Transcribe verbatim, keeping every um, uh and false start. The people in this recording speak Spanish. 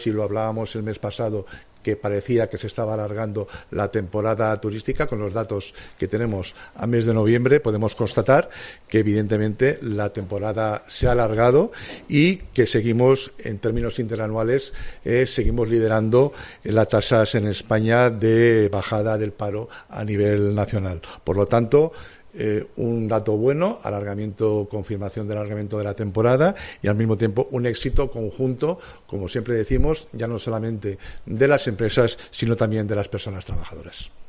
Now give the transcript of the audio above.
Si lo hablábamos el mes pasado, que parecía que se estaba alargando la temporada turística, con los datos que tenemos a mes de noviembre podemos constatar que evidentemente la temporada se ha alargado y que seguimos, en términos interanuales, eh, seguimos liderando las tasas en España de bajada del paro a nivel nacional. Por lo tanto, Eh, un dato bueno, alargamiento, confirmación del alargamiento de la temporada y al mismo tiempo un éxito conjunto, como siempre decimos, ya no solamente de las empresas, sino también de las personas trabajadoras.